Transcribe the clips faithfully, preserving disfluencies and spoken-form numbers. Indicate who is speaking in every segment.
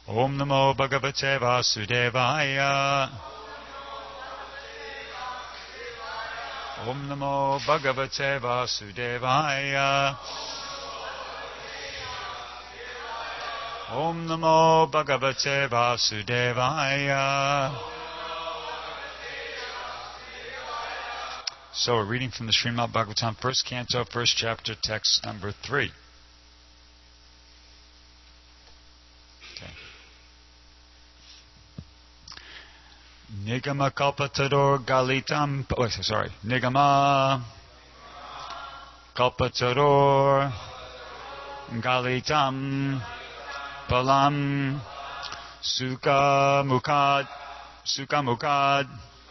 Speaker 1: Om Namo Bhagavate Vasudevaya. Om Namo Bhagavate Vasudevaya. Om Namo Bhagavate Vasudevaya. So we're reading from the Srimad Bhagavatam, first canto, first chapter, text number three. Okay. Nigama kalpatador galitam. Oh, sorry. Nigama kalpatador galitam palam sukha mukad sukha mukad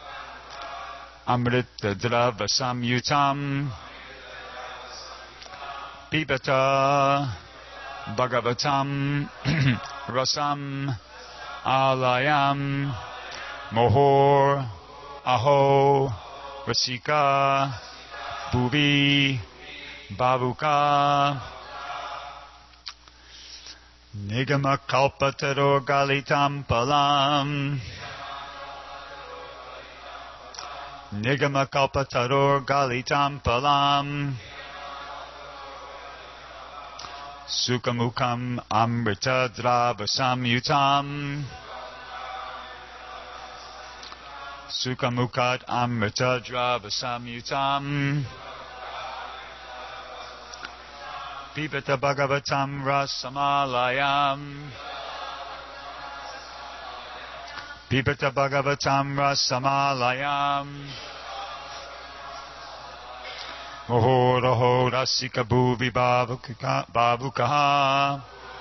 Speaker 1: amrita drava samyutam pibata bhagavatam rasam alayam mohor aho rasika bhuvi babuka nigama kalpataro galitam palam nigama kalpataro galitam palam Sukhamukam amrita drava samyutam Sukhamukat amrita drava samyutam Pibata bhagavatam rasamalayam Pibata bhagavatam rasamalayam Mohoraho rasika bhuvi babukaha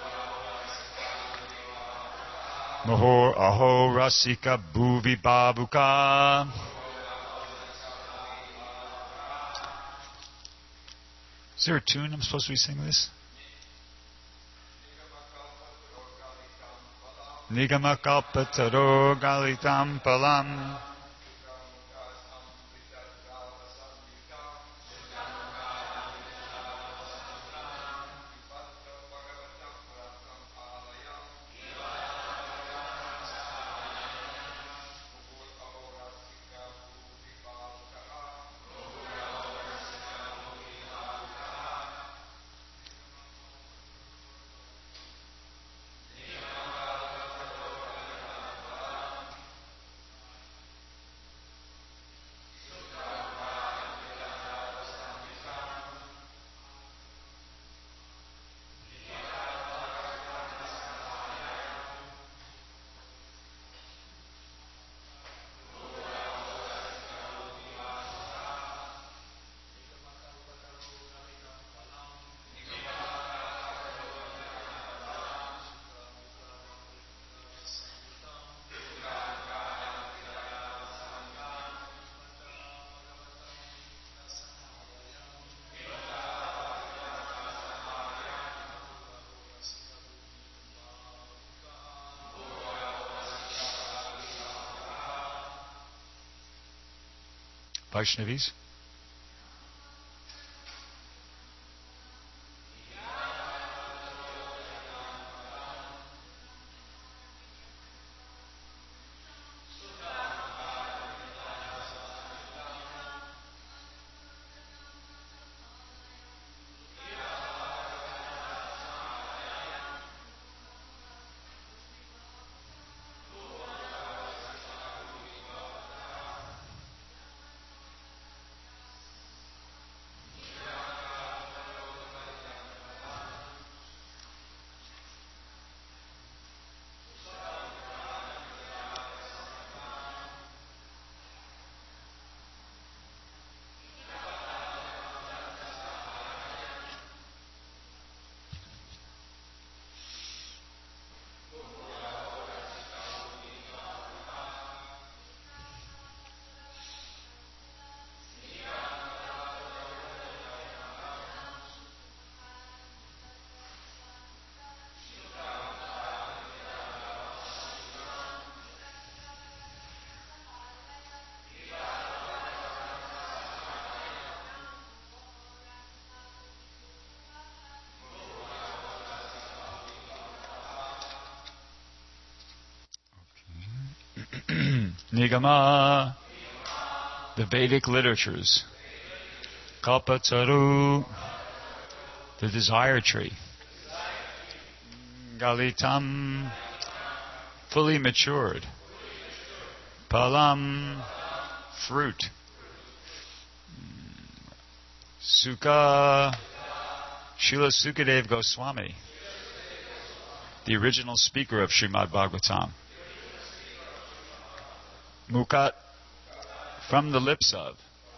Speaker 1: Mohor aho rasika bhuvi babuka. Is there a tune I'm supposed to be singing this? Nigama kalpataro galitam palam Vaishnavis. Nigama, the Vedic literatures. Kalpataru, the desire tree. Galitam, fully matured. Palam, fruit. Sukha, Srila Sukadeva Goswami, the original speaker of Srimad Bhagavatam. Mukat, from the lips of.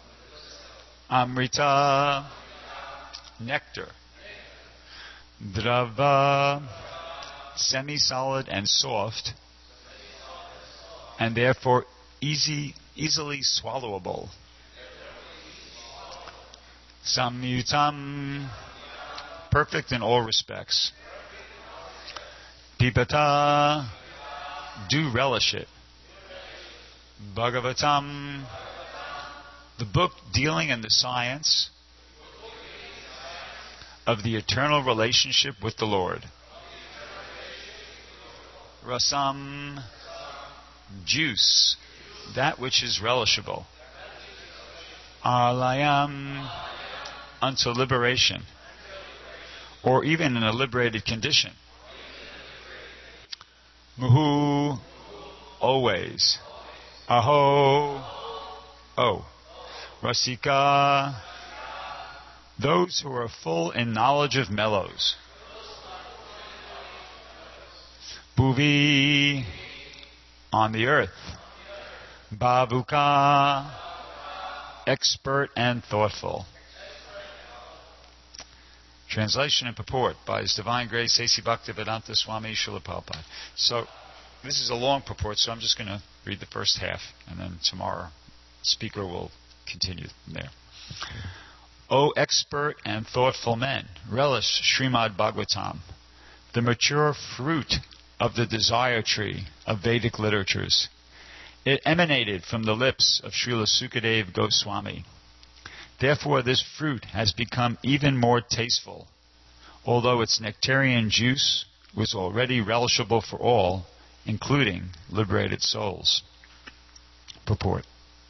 Speaker 1: Amrita, nectar. Drava, semi-solid and soft, and therefore easy, easily swallowable. Samyutam, perfect in all respects. Pipata, do relish it. Bhagavatam, the book dealing in the science of the eternal relationship with the Lord. Rasam, juice, that which is relishable. Alayam, unto liberation, or even in a liberated condition. Muhu, always. Aho, oh. Rasika, those who are full in knowledge of mellows. Bhuvi, on the earth. Bhavuka, expert and thoughtful. Translation and purport by His Divine Grace A C Bhaktivedanta Swami Srila Prabhupada. So, this is a long purport, so I'm just going to read the first half, and then tomorrow the speaker will continue from there. O expert and thoughtful men, relish Srimad Bhagavatam, the mature fruit of the desire tree of Vedic literatures. It emanated from the lips of Srila Sukadeva Goswami. Therefore, this fruit has become even more tasteful, although its nectarian juice was already relishable for all, including liberated souls. Purport.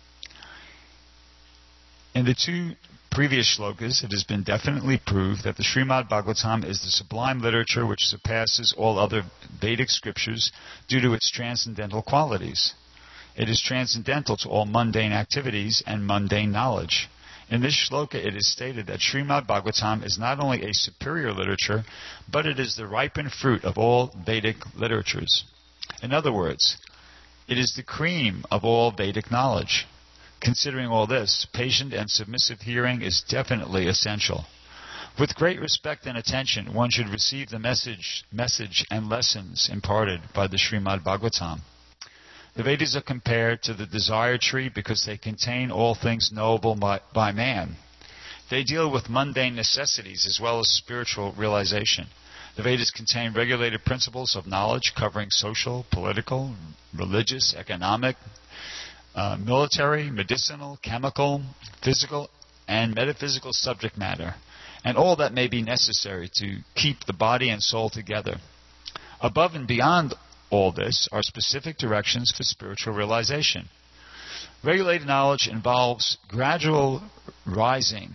Speaker 1: In the two previous shlokas, it has been definitely proved that the Srimad Bhagavatam is the sublime literature which surpasses all other Vedic scriptures due to its transcendental qualities. It is transcendental to all mundane activities and mundane knowledge. In this shloka, it is stated that Srimad Bhagavatam is not only a superior literature, but it is the ripened fruit of all Vedic literatures. In other words, it is the cream of all Vedic knowledge. Considering all this, patient and submissive hearing is definitely essential. With great respect and attention, one should receive the message, message and lessons imparted by the Srimad Bhagavatam. The Vedas are compared to the desire tree because they contain all things knowable by, by man. They deal with mundane necessities as well as spiritual realization. The Vedas contain regulated principles of knowledge covering social, political, religious, economic, uh, military, medicinal, chemical, physical, and metaphysical subject matter, and all that may be necessary to keep the body and soul together. Above and beyond all this are specific directions for spiritual realization. Regulated knowledge involves gradual rising,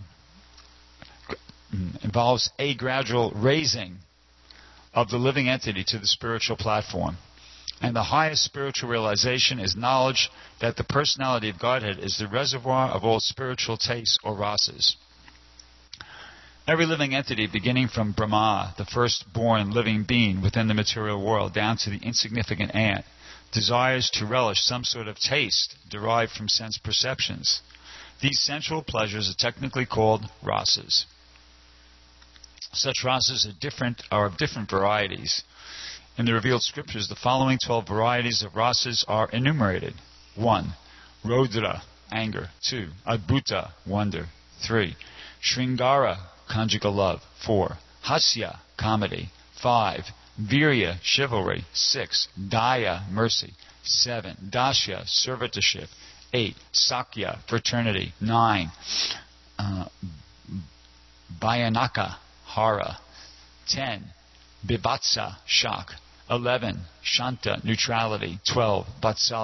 Speaker 1: involves a gradual raising of the living entity to the spiritual platform. And the highest spiritual realization is knowledge that the personality of Godhead is the reservoir of all spiritual tastes or rasas. Every living entity, beginning from Brahma, the first-born living being within the material world, down to the insignificant ant, desires to relish some sort of taste derived from sense perceptions. These sensual pleasures are technically called rasas. Such rasas are different, are of different varieties. In the revealed scriptures, the following twelve varieties of rasas are enumerated. One, Rodra, anger. Two, Adbhuta, wonder. Three, Shringara, conjugal love. Four, Hasya, comedy. Five, Virya, chivalry. Six, Daya, mercy. Seven, Dasya, servitorship. Eight, Sakya, fraternity. Nine, uh, Bhayanaka, horror. Ten, Bivatsa, shock. Eleven, Shanta, neutrality. Twelve, Vatsalya,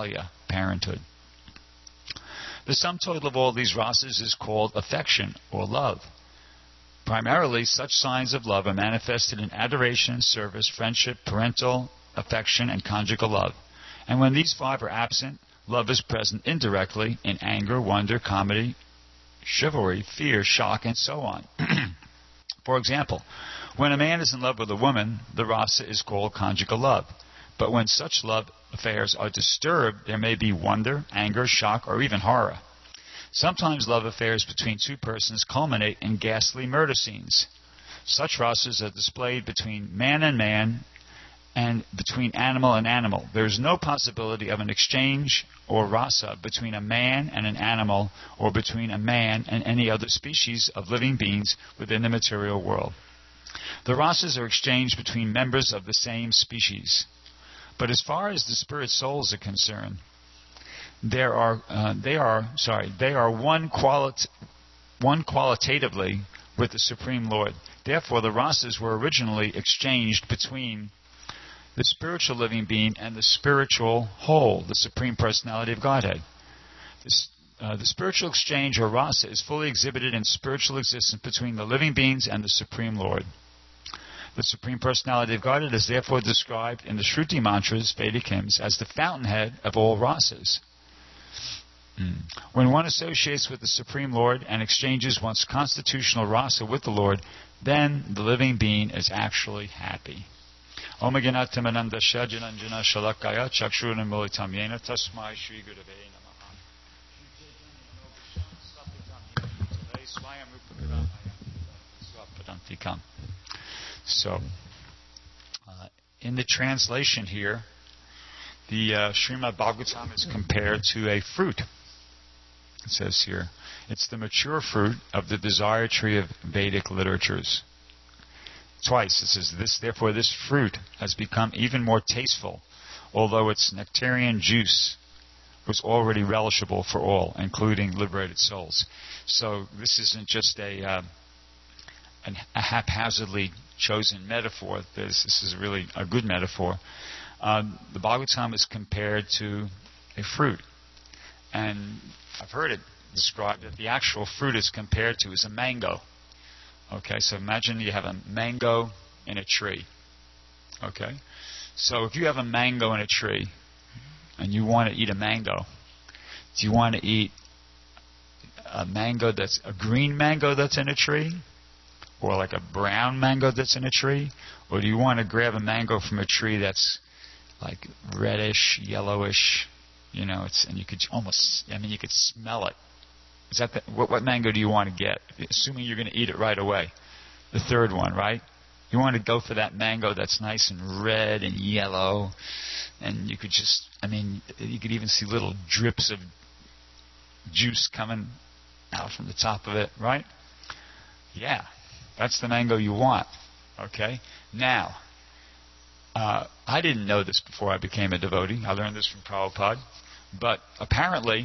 Speaker 1: parenthood. The sum total of all these rasas is called affection or love. Primarily, such signs of love are manifested in adoration, service, friendship, parental affection, and conjugal love. And when these five are absent, love is present indirectly in anger, wonder, comedy, chivalry, fear, shock, and so on. For example, when a man is in love with a woman, the rasa is called conjugal love. But when such love affairs are disturbed, there may be wonder, anger, shock, or even horror. Sometimes love affairs between two persons culminate in ghastly murder scenes. Such rasas are displayed between man and man and between animal and animal. There is no possibility of an exchange or rasa between a man and an animal or between a man and any other species of living beings within the material world. The rasas are exchanged between members of the same species. But as far as the spirit souls are concerned, there are uh, they are sorry they are one qualit one qualitatively with the Supreme Lord. Therefore, the rasas were originally exchanged between the spiritual living being and the spiritual whole, the Supreme Personality of Godhead. This, uh, the spiritual exchange or rasa is fully exhibited in spiritual existence between the living beings and the Supreme Lord. The Supreme Personality of Godhead is therefore described in the Shruti mantras, Vedic hymns, as the fountainhead of all rasas. Mm. When one associates with the Supreme Lord and exchanges one's constitutional rasa with the Lord, then the living being is actually happy. Om Ganatamananda Shajananjana Shalakaya Chakshurna Militam Yena Tasmai Shri Gurave Namaha. So, uh, in the translation here, the uh, Srimad Bhagavatam is compared to a fruit. It says here, it's the mature fruit of the desire tree of Vedic literatures. Twice it says, this, therefore this fruit has become even more tasteful, although its nectarian juice was already relishable for all, including liberated souls. So this isn't just a, uh, an, a haphazardly chosen metaphor. This, this is really a good metaphor. Um, the Bhagavatam is compared to a fruit. And I've heard it described that the actual fruit is compared to is a mango. Okay, so imagine you have a mango in a tree. Okay? So if you have a mango in a tree and you want to eat a mango, do you want to eat a mango that's a green mango that's in a tree? Or like a brown mango that's in a tree? Or do you want to grab a mango from a tree that's like reddish, yellowish, you know, it's and you could almost, I mean, you could smell it. Is that the, what, what mango do you want to get? Assuming you're going to eat it right away. The third one, right? You want to go for that mango that's nice and red and yellow, and you could just, I mean, you could even see little drips of juice coming out from the top of it, right? Yeah, that's the mango you want. Okay? Now, uh, I didn't know this before I became a devotee. I learned this from Prabhupada. But apparently,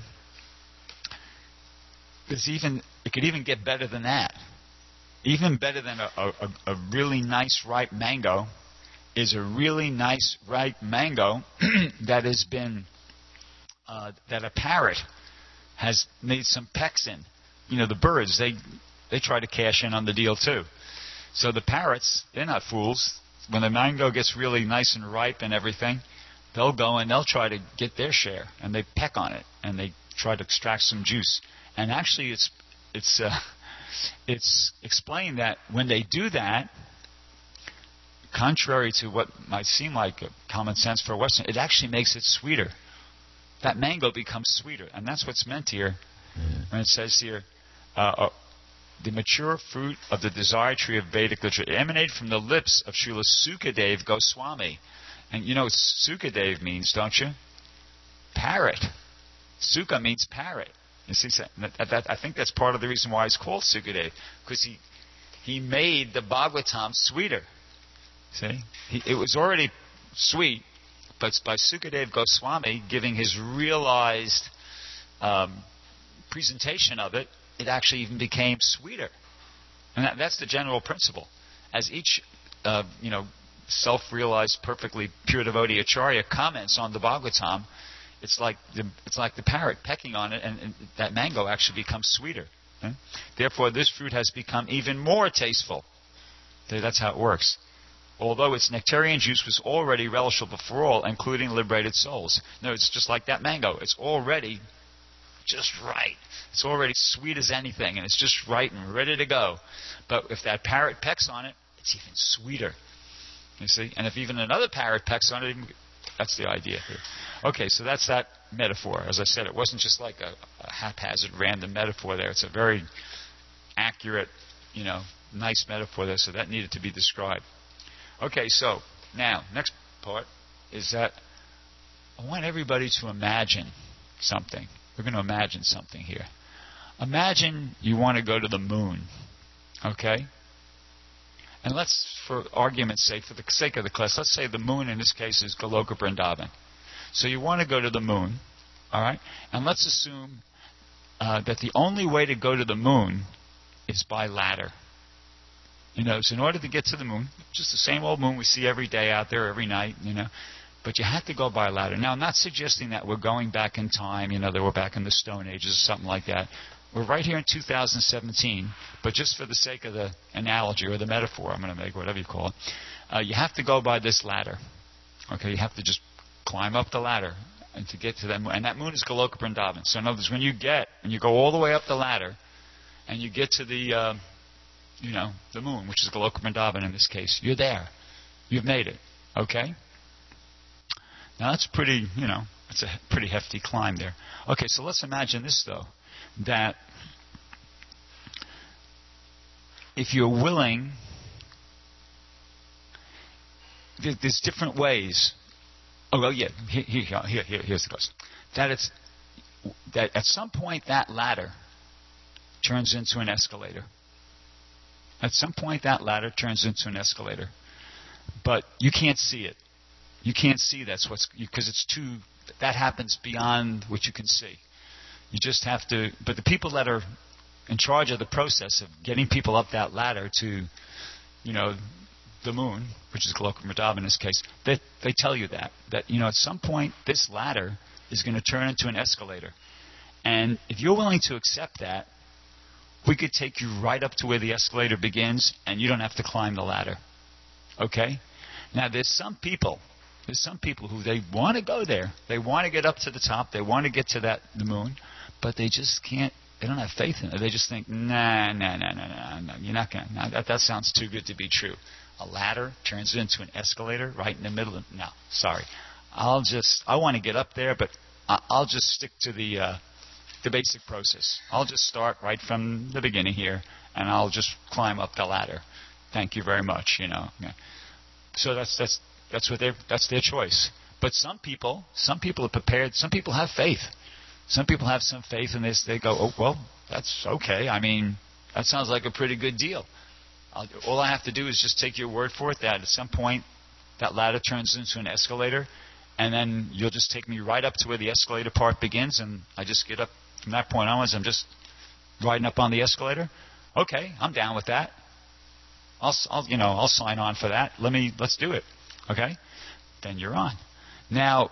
Speaker 1: there's even it could even get better than that. Even better than a, a, a really nice ripe mango is a really nice ripe mango that has been uh, that a parrot has made some pecks in. You know, the birds, they they try to cash in on the deal too. So the parrots, they're not fools. When the mango gets really nice and ripe and everything, they'll go and they'll try to get their share, and they peck on it, and they try to extract some juice. And actually, it's it's uh, it's explained that when they do that, contrary to what might seem like common sense for a Western, it actually makes it sweeter. That mango becomes sweeter, and that's what's meant here. And it says here, uh, uh, the mature fruit of the desire tree of Vedic literature emanated from the lips of Srila Sukadev Goswami. And you know what Sukadev means, don't you? Parrot. Sukha means parrot. You see, that, that, I think that's part of the reason why he's called Sukadev, because he he made the Bhagavatam sweeter. See, he, it was already sweet, but by Sukadev Goswami giving his realized um, presentation of it, it actually even became sweeter. And that, that's the general principle. As each, uh, you know, self-realized, perfectly pure devotee acharya comments on the Bhagavatam, it's like the, it's like the parrot pecking on it, and, and that mango actually becomes sweeter. Okay? Therefore, this fruit has become even more tasteful. That's how it works. Although its nectarian juice was already relishable for all, including liberated souls. No, it's just like that mango. It's already just right. It's already sweet as anything, and it's just right and ready to go. But if that parrot pecks on it, it's even sweeter. You see? And if even another parrot pecks on it, even, that's the idea here. Okay, so that's that metaphor. As I said, it wasn't just like a, a haphazard, random metaphor there. It's a very accurate, you know, nice metaphor there, so that needed to be described. Okay, so now, next part is that I want everybody to imagine something. We're going to imagine something here. Imagine you want to go to the moon, okay? And let's, for argument's sake, for the sake of the class, let's say the moon in this case is Goloka Vrindavan. So you want to go to the moon, all right? And let's assume uh, that the only way to go to the moon is by ladder. You know, so in order to get to the moon, just the same old moon we see every day out there, every night, you know, but you have to go by a ladder. Now, I'm not suggesting that we're going back in time, you know, that we're back in the Stone Ages or something like that. We're right here in two thousand seventeen, but just for the sake of the analogy or the metaphor, I'm going to make, whatever you call it, uh, you have to go by this ladder. Okay, you have to just climb up the ladder and to get to that moon. And that moon is Goloka Vrindavan. So in other words, when you get, when you go all the way up the ladder and you get to the... Uh, you know, the moon, which is Goloka Vrindavan in this case, you're there. You've made it. Okay? Now that's pretty, you know, that's a pretty hefty climb there. Okay, so let's imagine this, though, that if you're willing, there's different ways. Oh, well, yeah, here, here, here, here, here's the question. That it's, that at some point that ladder turns into an escalator. At some point, that ladder turns into an escalator, but you can't see it. You can't see that's what's because it's too. That happens beyond what you can see. You just have to. But the people that are in charge of the process of getting people up that ladder to, you know, the moon, which is Goloka Vrindavan in this case, they they tell you that that you know at some point this ladder is going to turn into an escalator, and if you're willing to accept that, we could take you right up to where the escalator begins, and you don't have to climb the ladder. Okay? Now, there's some people, there's some people who they want to go there. They want to get up to the top. They want to get to that the moon, but they just can't. They don't have faith in it. They just think, nah, nah, nah, nah, nah, nah. You're not going to. Nah, that, that sounds too good to be true. A ladder turns into an escalator right in the middle of. No, sorry. I'll just. I want to get up there, but I'll just stick to the. Uh, The basic process. I'll just start right from the beginning here, and I'll just climb up the ladder. Thank you very much. You know. Yeah. So that's that's that's what they that's their choice. But some people, some people are prepared. Some people have faith. Some people have some faith in this. They go, oh well, that's okay. I mean, that sounds like a pretty good deal. I'll, all I have to do is just take your word for it that at some point that ladder turns into an escalator, and then you'll just take me right up to where the escalator part begins, and I just get up. From that point onwards, I'm just riding up on the escalator. Okay, I'm down with that. I'll, I'll, you know, I'll sign on for that. Let me, let's do it. Okay, then you're on. Now,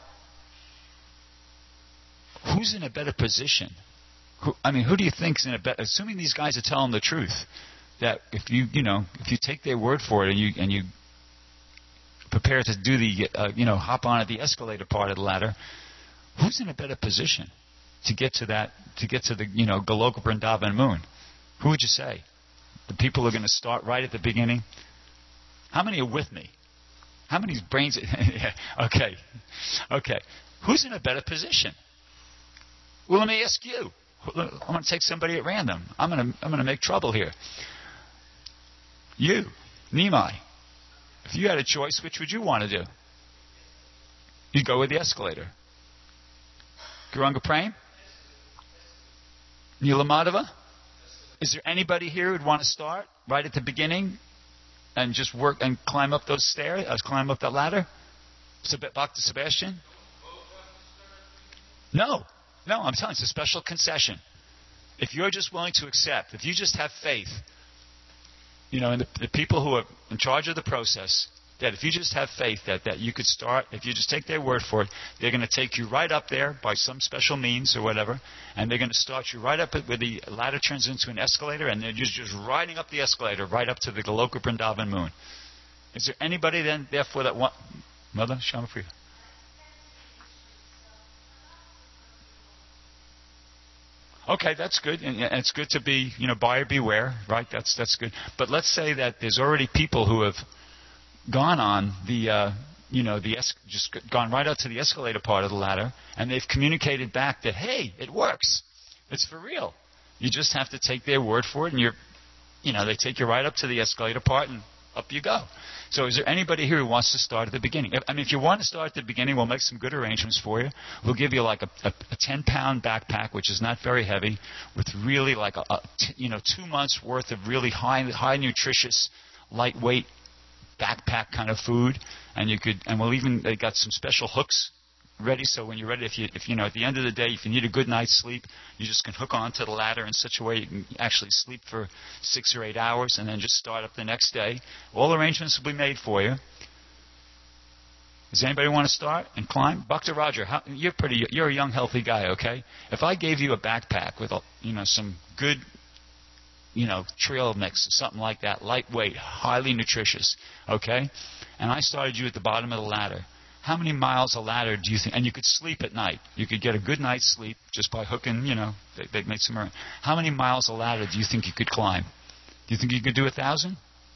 Speaker 1: who's in a better position? Who, I mean, who do you think's in a better? Assuming these guys are telling the truth, that if you, you know, if you take their word for it and you and you prepare to do the, uh, you know, hop on at the escalator part of the ladder, who's in a better position to get to that, to get to the, you know, Goloka Vrindavan moon? Who would you say? The people who are going to start right at the beginning? How many are with me? How many brains? Yeah, okay. Okay. Who's in a better position? Well, let me ask you. I'm going to take somebody at random. I'm going to, I'm going to make trouble here. You, Nimai. If you had a choice, which would you want to do? You'd go with the escalator. Guranga Prem? Neela Madhava? Is there anybody here who'd want to start right at the beginning and just work and climb up those stairs, uh, climb up that ladder? Bhakta Sebastian? No. No, I'm telling you, it's a special concession. If you're just willing to accept, if you just have faith, you know, in the, the people who are in charge of the process, that if you just have faith that, that you could start, if you just take their word for it, they're going to take you right up there by some special means or whatever, and they're going to start you right up at where the ladder turns into an escalator, and they're just, just riding up the escalator right up to the Goloka Vrindavan moon. Is there anybody then, therefore, that want... Mother, Shama Priya? Okay, that's good, and it's good to be, you know, buyer beware, right? That's that's good. But let's say that there's already people who have gone on the, uh, you know, the es- just gone right out to the escalator part of the ladder, and they've communicated back that, hey, it works, it's for real. You just have to take their word for it, and you're, you know, they take you right up to the escalator part, and up you go. So is there anybody here who wants to start at the beginning? I mean, if you want to start at the beginning, we'll make some good arrangements for you. We'll give you like a, a, a ten-pound backpack, which is not very heavy, with really like a, a t- you know two months worth of really high high nutritious, lightweight backpack kind of food, and you could and we'll even they got some special hooks ready, so when you're ready, if you if you know at the end of the day, if you need a good night's sleep, you just can hook onto the ladder in such a way you can actually sleep for six or eight hours, and then just start up the next day. All arrangements will be made for you. Does anybody want to start and climb? Bhakta Roger, how, you're pretty. You're a young, healthy guy, okay? If I gave you a backpack with a, you know some good, you know, trail mix, something like that, lightweight, highly nutritious, okay, and I started you at the bottom of the ladder. How many miles a ladder do you think? And you could sleep at night. You could get a good night's sleep just by hooking, you know, they, they make some... How many miles a ladder do you think you could climb? Do you think you could do a thousand?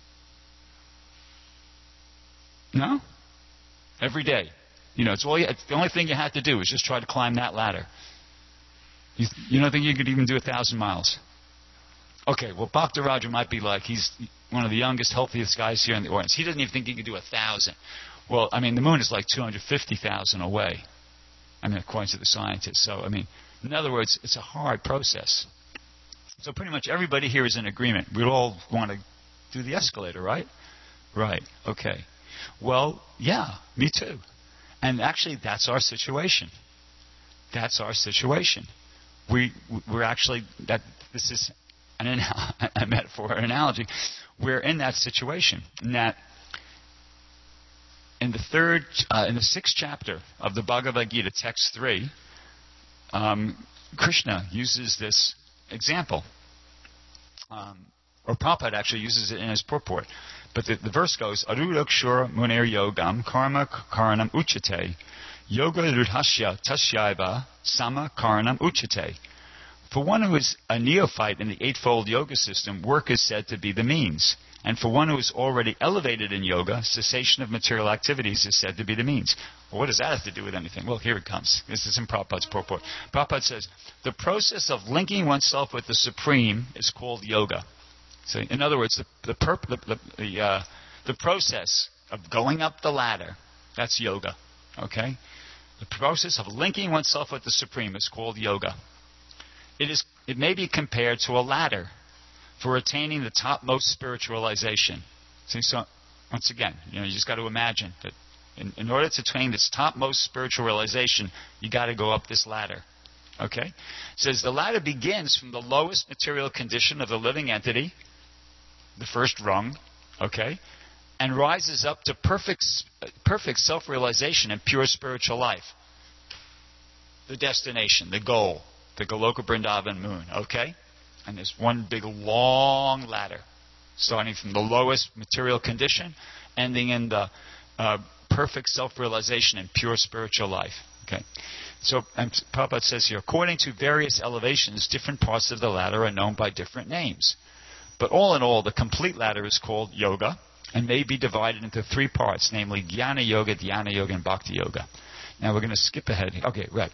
Speaker 1: No? Every day. You know, it's all you, it's the only thing you have to do is just try to climb that ladder. You, you don't think you could even do a thousand miles? Okay, well, Bhakta Raja might be like, he's one of the youngest, healthiest guys here in the audience. He doesn't even think he could do a thousand. Well, I mean, the moon is like two hundred fifty thousand away, I mean, according to the scientists. So, I mean, in other words, it's a hard process. So pretty much everybody here is in agreement. We all want to do the escalator, right? Right, okay. Well, yeah, me too. And actually, that's our situation. That's our situation. We, we're actually, that this is an, a metaphor, an analogy. We're in that situation, in that in the third, uh, in the sixth chapter of the Bhagavad Gita, text three, um, Krishna uses this example. Um, or Prabhupada actually uses it in his purport. But the, the verse goes, Arudakshura munir yogam karma karanam uchate, yoga rudhasya tasyaiva sama karanam uchate. For one who is a neophyte in the Eightfold Yoga system, work is said to be the means. And for one who is already elevated in yoga, cessation of material activities is said to be the means. Well, what does that have to do with anything? Well, here it comes. This is in Prabhupada's purport. Prabhupada says, the process of linking oneself with the Supreme is called yoga. So, in other words, the the, perp, the, the, the, uh, the process of going up the ladder, that's yoga. Okay? The process of linking oneself with the Supreme is called yoga. It is. It may be compared to a ladder for attaining the topmost spiritualization. See, so once again, you know, you just got to imagine that in, in order to attain this topmost spiritual realization, you got to go up this ladder. Okay? It says the ladder begins from the lowest material condition of the living entity, the first rung, okay, and rises up to perfect, perfect self-realization and pure spiritual life. The destination, the goal, the Goloka Vrindavan moon, okay? And there's one big long ladder, starting from the lowest material condition, ending in the uh, perfect self-realization and pure spiritual life. Okay, so and Prabhupada says here, according to various elevations, different parts of the ladder are known by different names. But all in all, the complete ladder is called yoga and may be divided into three parts, namely Jnana Yoga, Dhyana Yoga, and Bhakti Yoga. Now we're going to skip ahead. Okay, right.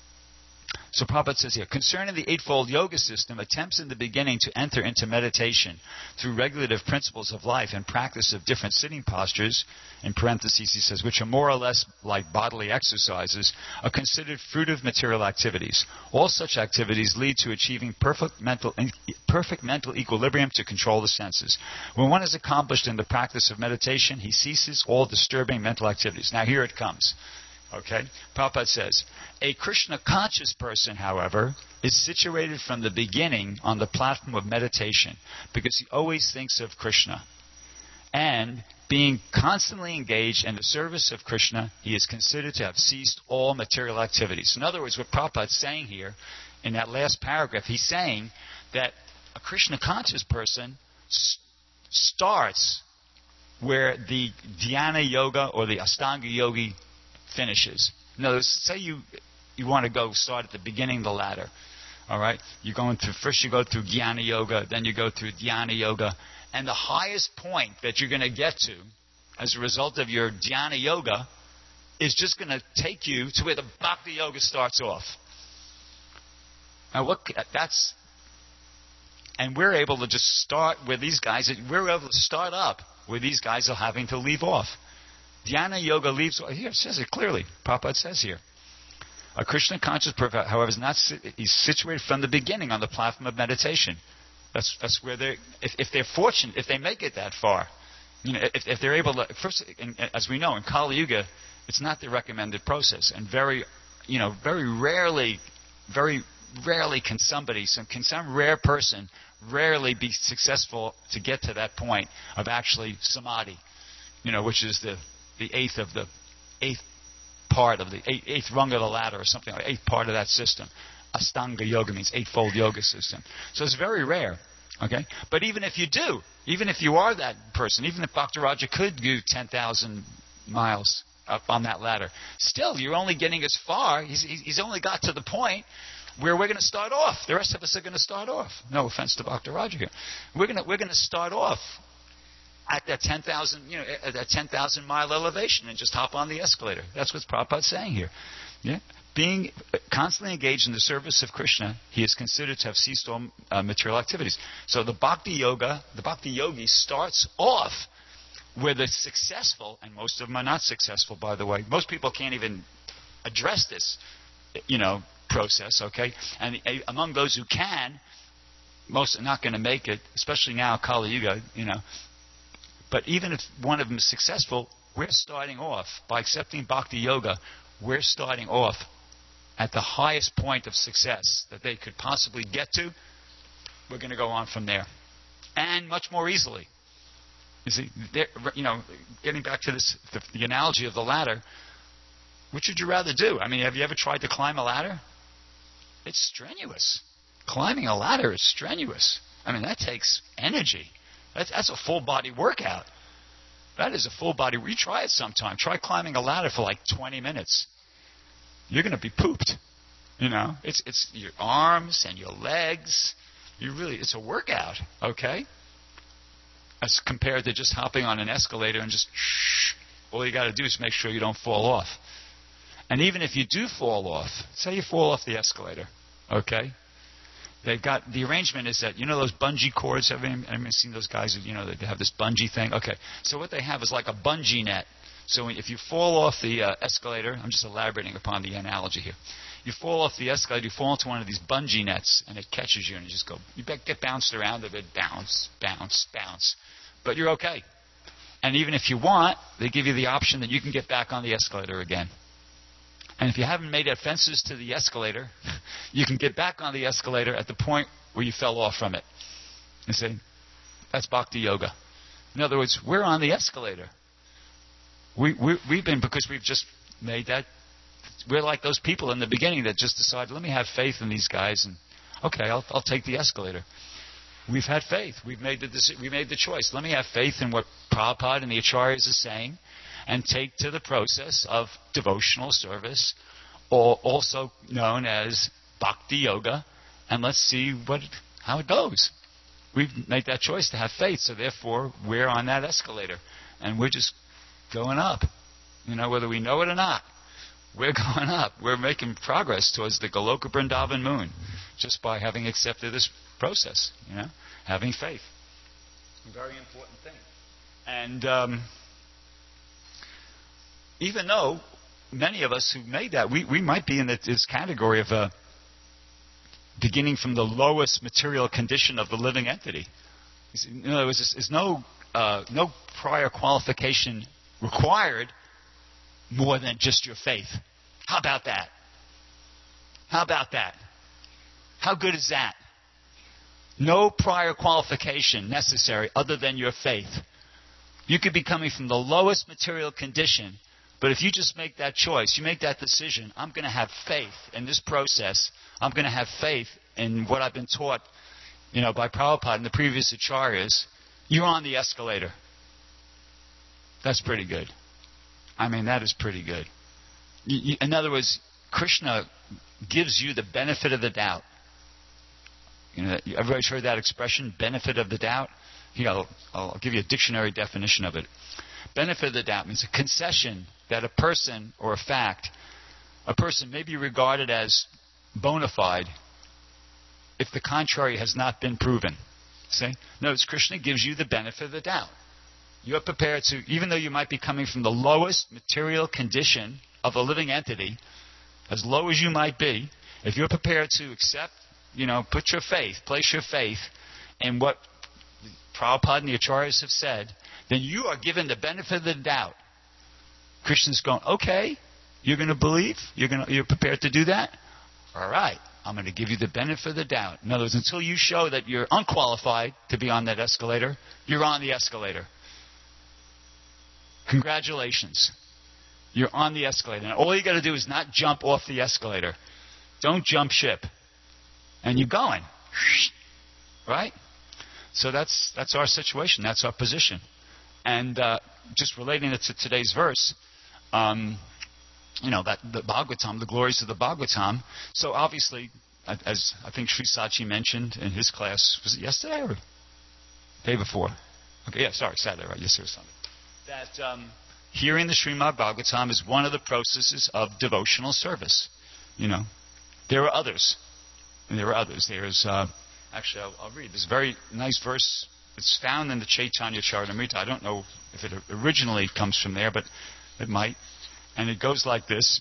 Speaker 1: So Prabhupada says here, concerning the Eightfold Yoga system, attempts in the beginning to enter into meditation through regulative principles of life and practice of different sitting postures, in parentheses he says, which are more or less like bodily exercises, are considered fruitive material activities. All such activities lead to achieving perfect mental, perfect mental equilibrium to control the senses. When one is accomplished in the practice of meditation, he ceases all disturbing mental activities. Now here it comes. Okay? Prabhupada says, a Krishna-conscious person, however, is situated from the beginning on the platform of meditation because he always thinks of Krishna. And being constantly engaged in the service of Krishna, he is considered to have ceased all material activities. In other words, what Prabhupada is saying here, in that last paragraph, he's saying that a Krishna conscious person st- starts where the Dhyana Yoga or the Astanga Yogi finishes. In other words, say you, you want to go start at the beginning of the ladder. All right? You're going through, first you go through Jnana Yoga, then you go through Dhyana Yoga. And the highest point that you're going to get to as a result of your Dhyana Yoga is just going to take you to where the Bhakti Yoga starts off. Now, what, that's, and we're able to just start where these guys, we're able to start up where these guys are having to leave off. Dhyana Yoga leaves, here it says it clearly, Prabhupada says here. A Krishna conscious person, however, is not, he's situated from the beginning on the platform of meditation. That's that's where they, if, if they're fortunate, if they make it that far, you know, if, if they're able to. First, in, as we know, in Kali Yuga, it's not the recommended process, and very, you know, very rarely, very rarely can somebody, some can some rare person, rarely be successful to get to that point of actually samadhi, you know, which is the the eighth of the eighth part of the eighth, eighth rung of the ladder, or something like eighth part of that system. Astanga Yoga means eightfold yoga system. So it's very rare. Okay? But even if you do, even if you are that person, even if Bhaktaraja could do ten thousand miles up on that ladder, still, you're only getting as far. He's, he's only got to the point where we're going to start off. The rest of us are going to start off. No offense to Bhaktaraja here. We're going to, we're going to start off at that ten thousand, you know, at that ten thousand mile elevation and just hop on the escalator. That's what Prabhupada's saying here. Yeah? Being constantly engaged in the service of Krishna, he is considered to have ceased all uh, material activities. So the Bhakti Yoga, the Bhakti Yogi starts off where the successful, and most of them are not successful, by the way. Most people can't even address this, you know, process, okay? And uh, among those who can, most are not going to make it, especially now, Kali Yuga, you know. But even if one of them is successful, we're starting off, by accepting Bhakti Yoga, we're starting off at the highest point of success that they could possibly get to. We're going to go on from there. And much more easily. You see, you know, getting back to this, the, the analogy of the ladder, which would you rather do? I mean, have you ever tried to climb a ladder? It's strenuous. Climbing a ladder is strenuous. I mean, that takes energy. That's, that's a full body workout. That is a full body. You try it sometime. Try climbing a ladder for like twenty minutes. You're going to be pooped. You know, it's it's your arms and your legs. You really, it's a workout, okay? As compared to just hopping on an escalator and just, shh, all you got to do is make sure you don't fall off. And even if you do fall off, say you fall off the escalator, okay? They've got, the arrangement is that, you know those bungee cords, have anyone, anyone seen those guys, who, you know, they have this bungee thing? Okay, so what they have is like a bungee net. So if you fall off the uh, escalator, I'm just elaborating upon the analogy here. You fall off the escalator, you fall into one of these bungee nets, and it catches you, and you just go, you get bounced around a bit, bounce, bounce, bounce. But you're okay. And even if you want, they give you the option that you can get back on the escalator again. And if you haven't made offenses to the escalator, you can get back on the escalator at the point where you fell off from it. You see? That's Bhakti Yoga. In other words, we're on the escalator. We, we, we've been, because we've just made that, we're like those people in the beginning that just decided, let me have faith in these guys, and okay, I'll, I'll take the escalator. We've had faith. We've made the we made the choice. Let me have faith in what Prabhupada and the Acharyas are saying, and take to the process of devotional service, or also known as Bhakti Yoga, and let's see what how it goes. We've made that choice to have faith, so therefore we're on that escalator, and we're just going up. You know, whether we know it or not, we're going up. We're making progress towards the Goloka Vrindavan moon, just by having accepted this process, you know, having faith. It's a very important thing. And um, even though many of us who made that, we, we might be in this category of uh, beginning from the lowest material condition of the living entity. You know, there's, there's no, uh, no prior qualification required more than just your faith. How about that? How about that? How good is that? No prior qualification necessary other than your faith. You could be coming from the lowest material condition, but if you just make that choice, you make that decision, I'm going to have faith in this process. I'm going to have faith in what I've been taught, you know, by Prabhupada and the previous acharyas. You're on the escalator. That's pretty good. I mean, that is pretty good. You, you, in other words, Krishna gives you the benefit of the doubt. You know, everybody's heard that expression, benefit of the doubt? Here, I'll, I'll give you a dictionary definition of it. Benefit of the doubt means a concession that a person or a fact, a person may be regarded as bona fide if the contrary has not been proven. See? Notice Krishna gives you the benefit of the doubt. You are prepared to, even though you might be coming from the lowest material condition of a living entity, as low as you might be, if you're prepared to accept, you know, put your faith, place your faith in what Prabhupada and the Acharyas have said, then you are given the benefit of the doubt. Krishna's going, okay, you're going to believe? You're going to, you're prepared to do that? All right, I'm going to give you the benefit of the doubt. In other words, until you show that you're unqualified to be on that escalator, you're on the escalator. Congratulations. You're on the escalator. And all you got to do is not jump off the escalator. Don't jump ship. And you're going. Right? So that's that's our situation. That's our position. And uh, just relating it to today's verse, um, you know, that the Bhagavatam, the glories of the Bhagavatam. So obviously, as I think Sri Sachi mentioned in his class, was it yesterday or day before? Okay, yeah, sorry, Saturday, right? Yesterday or Sunday. That um, hearing the Srimad Bhagavatam is one of the processes of devotional service. You know, there are others. And there are others. There's, uh, actually, I'll, I'll read this very nice verse. It's found in the Chaitanya Charitamrita. I don't know if it originally comes from there, but it might. And it goes like this.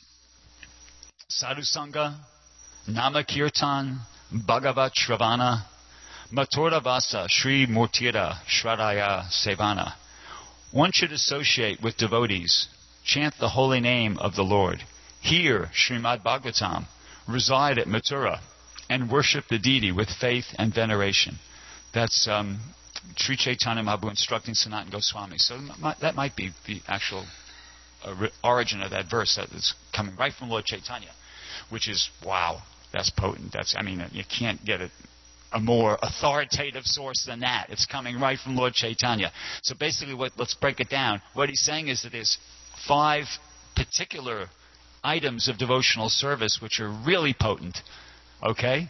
Speaker 1: Sadhu Sangha, Nama Kirtan, Bhagavat Shravana, Mathura Vasa, Sri Murtira, Shradaya Sevana. One should associate with devotees, chant the holy name of the Lord, hear Srimad Bhagavatam, reside at Mathura, and worship the deity with faith and veneration. That's um, Sri Chaitanya Mahaprabhu instructing Sanatana Goswami. So that might be the actual uh, origin of that verse that is coming right from Lord Chaitanya, which is, wow, that's potent. That's, I mean, you can't get it. A more authoritative source than that. It's coming right from Lord Chaitanya. So basically, what, let's break it down. What he's saying is that there's five particular items of devotional service which are really potent. Okay?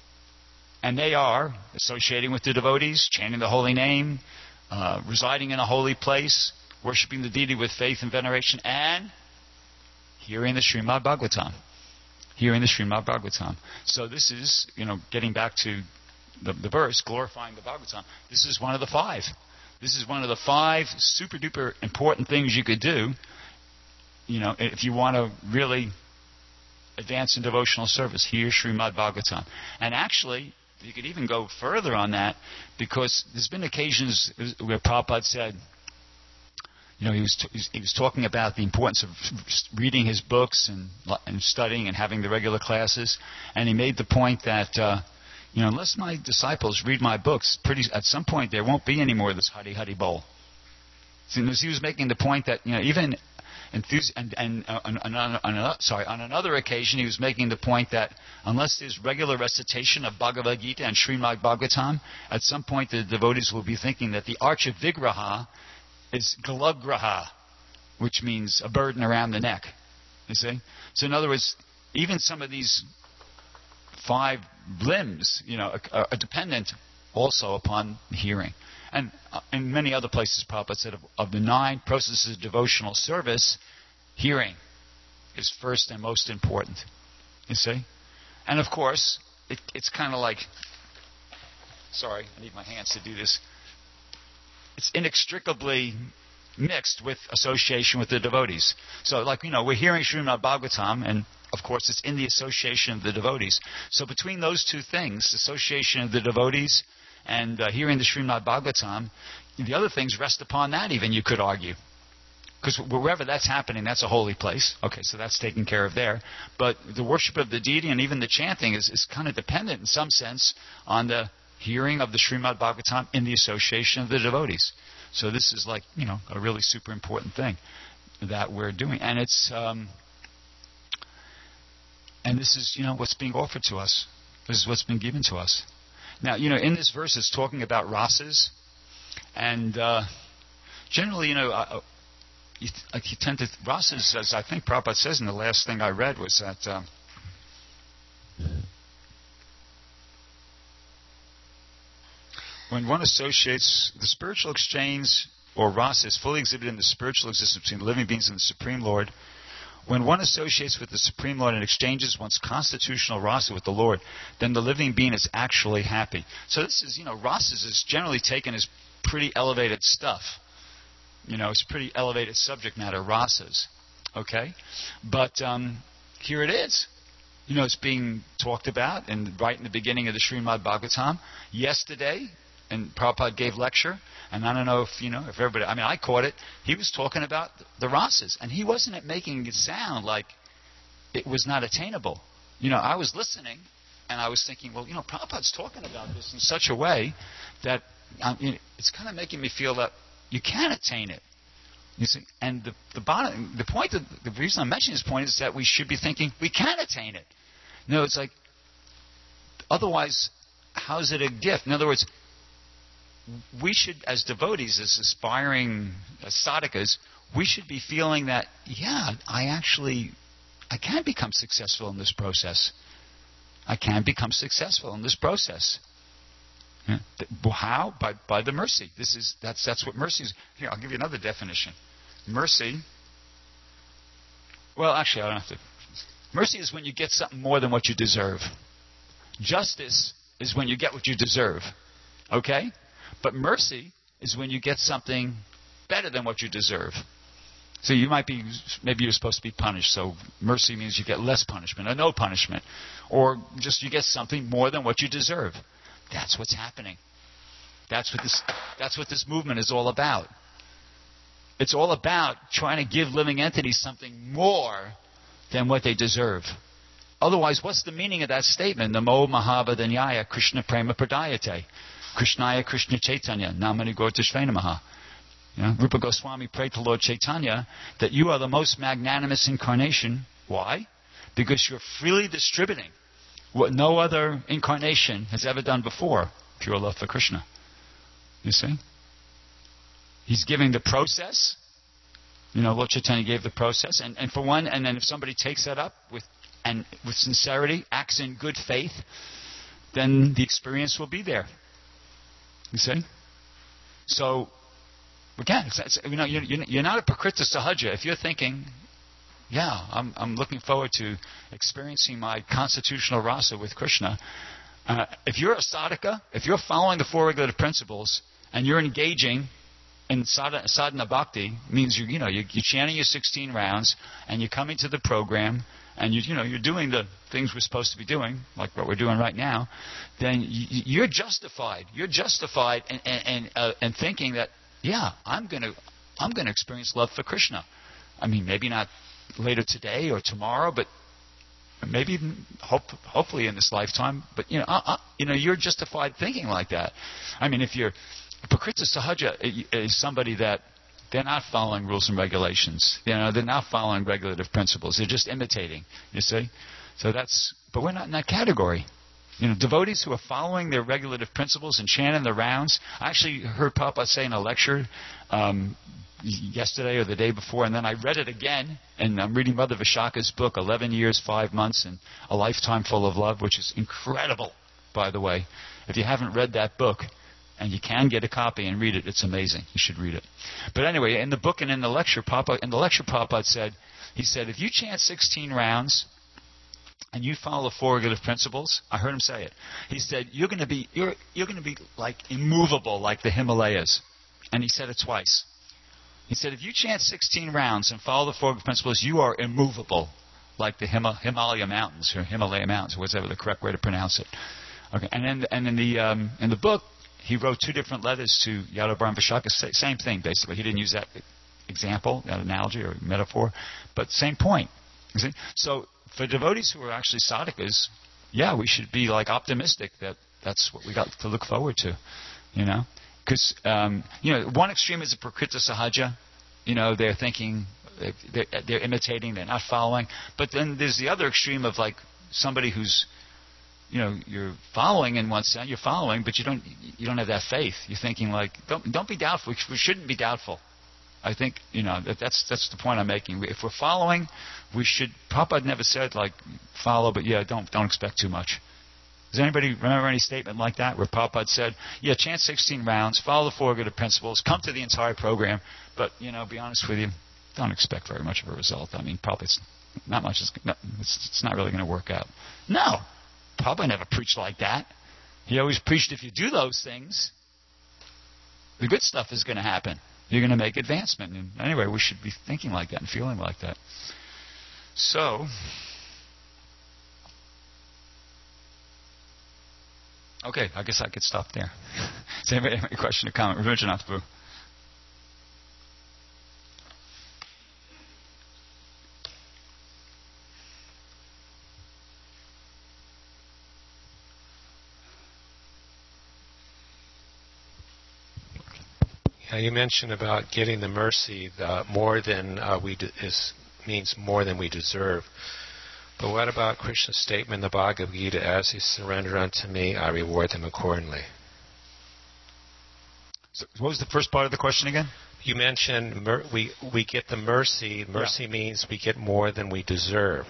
Speaker 1: And they are associating with the devotees, chanting the holy name, uh, residing in a holy place, worshiping the deity with faith and veneration, and hearing the Srimad Bhagavatam. Hearing the Srimad Bhagavatam. So this is, you know, getting back to the, the verse, glorifying the Bhagavatam. This is one of the five. This is one of the five super duper important things you could do, you know, if you want to really advance in devotional service. Hear Srimad Bhagavatam. And actually, you could even go further on that, because there's been occasions where Prabhupada said, you know, he was t- he was talking about the importance of reading his books and, and studying and having the regular classes, and he made the point that, uh, you know, unless my disciples read my books, pretty at some point there won't be any more of this Hari Hari Bol. So he was making the point that, you know, even enthusi- and, and uh, on, on, on, on, sorry, on another occasion he was making the point that unless there's regular recitation of Bhagavad Gita and Srimad Bhagavatam, at some point the devotees will be thinking that the Archa Vigraha is Galagraha, which means a burden around the neck. You see? So in other words, even some of these five limbs, you know, are, are dependent also upon hearing. And uh, in many other places, Prabhupada said of, of the nine processes of devotional service, hearing is first and most important. You see? And of course, it, it's kind of like, sorry, I need my hands to do this. It's inextricably mixed with association with the devotees. So, like, you know, we're hearing Srimad Bhagavatam, and of course it's in the association of the devotees. So between those two things, association of the devotees and uh, hearing the Srimad Bhagavatam, the other things rest upon that even, you could argue. Because wherever that's happening, that's a holy place. Okay, so that's taken care of there. But the worship of the deity and even the chanting is, is kind of dependent in some sense on the hearing of the Srimad Bhagavatam in the association of the devotees. So this is like, you know, a really super important thing that we're doing. And it's, um, and this is, you know, what's being offered to us. This is what's been given to us. Now, you know, in this verse it's talking about rasas. And uh, generally, you know, uh, you, th- you tend to, rasas, as I think Prabhupada says in the last thing I read, was that uh, when one associates the spiritual exchange or rasa is fully exhibited in the spiritual existence between the living beings and the Supreme Lord. When one associates with the Supreme Lord and exchanges one's constitutional rasa with the Lord, then the living being is actually happy. So this is, you know, rasas is generally taken as pretty elevated stuff. You know, it's pretty elevated subject matter, rasas. Okay? But um, here it is. You know, it's being talked about and right in the beginning of the Srimad Bhagavatam. Yesterday, and Prabhupada gave lecture, and I don't know if, you know, if everybody, I mean, I caught it. He was talking about the rasas, and he wasn't making it sound like it was not attainable. You know, I was listening, and I was thinking, well, you know, Prabhupada's talking about this in such a way that um, you know, it's kind of making me feel that you can attain it. You see, and the the bottom, the point, of, the reason I'm mentioning this point is that we should be thinking we can attain it. No, it's like, otherwise, how is it a gift? In other words, we should, as devotees, as aspiring as sadhakas, we should be feeling that, yeah, I actually, I can become successful in this process. I can become successful in this process. Yeah. How? By by the mercy. This is that's that's what mercy is. Here, I'll give you another definition. Mercy. Well, actually, I don't have to. Mercy is when you get something more than what you deserve. Justice is when you get what you deserve. Okay? But mercy is when you get something better than what you deserve. So you might be, maybe you're supposed to be punished, so mercy means you get less punishment, or no punishment. Or just you get something more than what you deserve. That's what's happening. That's what this, that's what this movement is all about. It's all about trying to give living entities something more than what they deserve. Otherwise, what's the meaning of that statement? Namo Mahabodhanyaya Krishna Prema Pradayate. Krishnaya Krishna Chaitanya, Namani Gautashvena Maha. You know, Rupa Goswami prayed to Lord Chaitanya that you are the most magnanimous incarnation. Why? Because you're freely distributing what no other incarnation has ever done before. Pure love for Krishna. You see? He's giving the process. You know, Lord Chaitanya gave the process. And, and for one, and then if somebody takes that up with and with sincerity, acts in good faith, then the experience will be there. You see? So, again, it's, it's, you know, you're, you're not a Prakriti Sahaja. If you're thinking, yeah, I'm, I'm looking forward to experiencing my constitutional rasa with Krishna. Uh, if you're a sadhaka, if you're following the four regulative principles, and you're engaging in sadhana, sadhana bhakti, means you, you know, you're, you're chanting your sixteen rounds, and you're coming to the program, and you, you know, you're doing the things we're supposed to be doing, like what we're doing right now, then you, you're justified. You're justified in, in, in, uh, in thinking that, yeah, I'm going to, I'm going to experience love for Krishna. I mean, maybe not later today or tomorrow, but maybe even hope, hopefully in this lifetime. But you know, uh, uh, you know, you're justified thinking like that. I mean, if you're Prakriti Sahaja is somebody that they're not following rules and regulations. You know, they're not following regulative principles. They're just imitating. You see, so that's. But we're not in that category. You know, devotees who are following their regulative principles and chanting the rounds. I actually heard Prabhupada say in a lecture um, yesterday or the day before, and then I read it again, and I'm reading Mother Vishaka's book, eleven years, five months, and A Lifetime Full of Love, which is incredible, by the way. If you haven't read that book, and you can get a copy and read it, it's amazing. You should read it. But anyway, in the book and in the lecture, Prabhupada, in the lecture, Prabhupada said, he said, if you chant sixteen rounds, and you follow the four regulative principles, I heard him say it. He said, you're going to be you're you're going to be like immovable, like the Himalayas. And he said it twice. He said, if you chant sixteen rounds and follow the four regulative principles, you are immovable, like the Hima, Himalaya mountains or Himalaya mountains, or whatever the correct way to pronounce it. Okay, and then and in the um, in the book, he wrote two different letters to Yadav Brahma Vishaka, same thing basically. He didn't use that example, that analogy or metaphor, but same point. You see? So for devotees who are actually sadhakas, yeah, we should be like optimistic that that's what we got to look forward to, you know. Because, um, you know, one extreme is a prakrita sahaja. You know, they're thinking, they're, they're imitating, they're not following. But then there's the other extreme of like somebody who's, you know, you're following in one sense, you're following, but you don't, you don't have that faith. You're thinking like, don't, don't be doubtful. We shouldn't be doubtful. I think, you know, that, that's that's the point I'm making. If we're following, we should. Prabhupada never said like follow, but yeah, don't don't expect too much. Does anybody remember any statement like that where Prabhupada said, yeah, chant sixteen rounds, follow the four good principles, come to the entire program, but, you know, be honest with you, don't expect very much of a result. I mean, probably it's not much. Is, it's, it's not really going to work out. No, Prabhupada never preached like that. He always preached if you do those things, the good stuff is going to happen. You're going to make advancement. And anyway, we should be thinking like that and feeling like that. So, okay, I guess I could stop there. Does anybody have any question or comment? Ravindra Boo.
Speaker 2: Yeah, you mentioned about getting the mercy the more than uh, we de- is means more than we deserve. But what about Krishna's statement in the Bhagavad Gita, as they surrender unto me, I reward them accordingly?
Speaker 1: So what was the first part of the question again?
Speaker 2: You mentioned mer- we we get the mercy. Mercy yeah. means we get more than we deserve.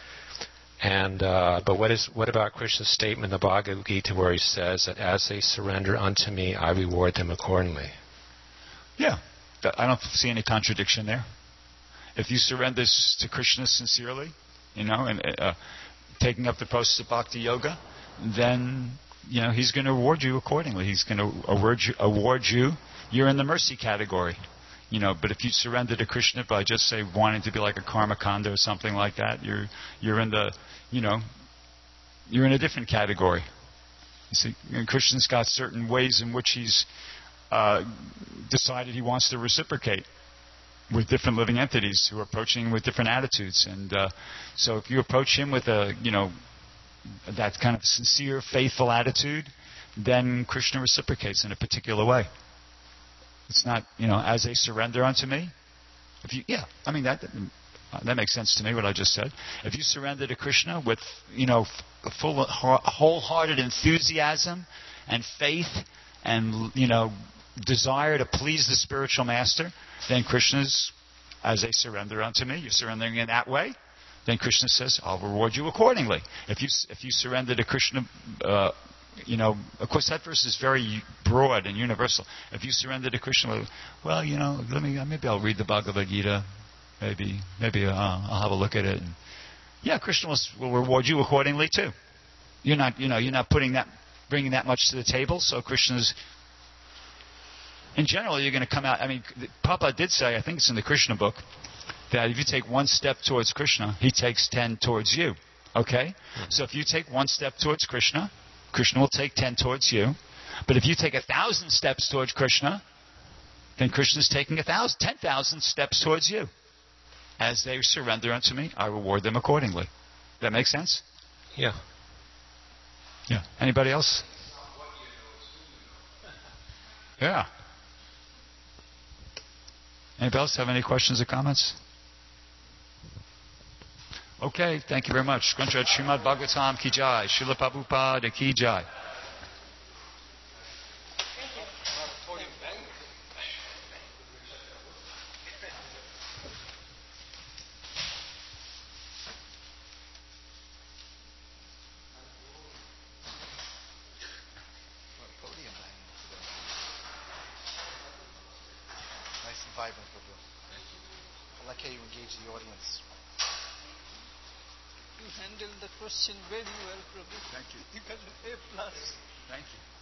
Speaker 2: And uh, but what is what about Krishna's statement in the Bhagavad Gita where he says that as they surrender unto me, I reward them accordingly?
Speaker 1: Yeah, I don't see any contradiction there. If you surrender to Krishna sincerely, you know, and uh, taking up the process of bhakti yoga, then, you know, he's going to reward you accordingly. He's going to award you, award you. You're in the mercy category, you know. But if you surrender to Krishna by just say wanting to be like a karmakanda or something like that, you're you're in the, you know, you're in a different category. You see, and Krishna's got certain ways in which he's uh, decided he wants to reciprocate with different living entities who are approaching him with different attitudes. And uh, so if you approach him with a, you know, that kind of sincere, faithful attitude, then Krishna reciprocates in a particular way. It's not, you know, as they surrender unto me. If you, yeah, I mean, that that makes sense to me, what I just said. If you surrender to Krishna with, you know, full, wholehearted enthusiasm and faith and, you know, desire to please the spiritual master, then Krishna's, as they surrender unto me, you're surrendering in that way, then Krishna says, I'll reward you accordingly. If you if you surrender to Krishna, uh, you know, of course that verse is very broad and universal. If you surrender to Krishna, well, you know, let me maybe I'll read the Bhagavad Gita, maybe maybe uh, I'll have a look at it. And yeah, Krishna will, will reward you accordingly too. You're not, you know, you're not putting that, bringing that much to the table. So Krishna's, in general, you're going to come out. I mean, Prabhupada did say, I think it's in the Krishna book, that if you take one step towards Krishna, he takes ten towards you. Okay? Mm-hmm. So if you take one step towards Krishna, Krishna will take ten towards you. But if you take a thousand steps towards Krishna, then Krishna's taking a thousand, ten thousand steps towards you. As they surrender unto me, I reward them accordingly. That make sense?
Speaker 2: Yeah.
Speaker 1: Yeah. Anybody else? Yeah. Anybody else have any questions or comments? Okay, thank you very much. Gruntrad Srimad Bhagavatam Ki Jai, Srila Prabhupada Ki Jai.
Speaker 3: Vibrant, Prabhu. I like how you engage the audience.
Speaker 4: You handled the question very well, Prabhu.
Speaker 1: Thank you.
Speaker 4: You got an A plus.
Speaker 1: Thank you.